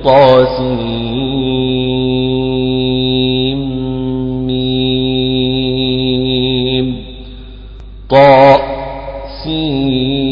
طاسين طاسين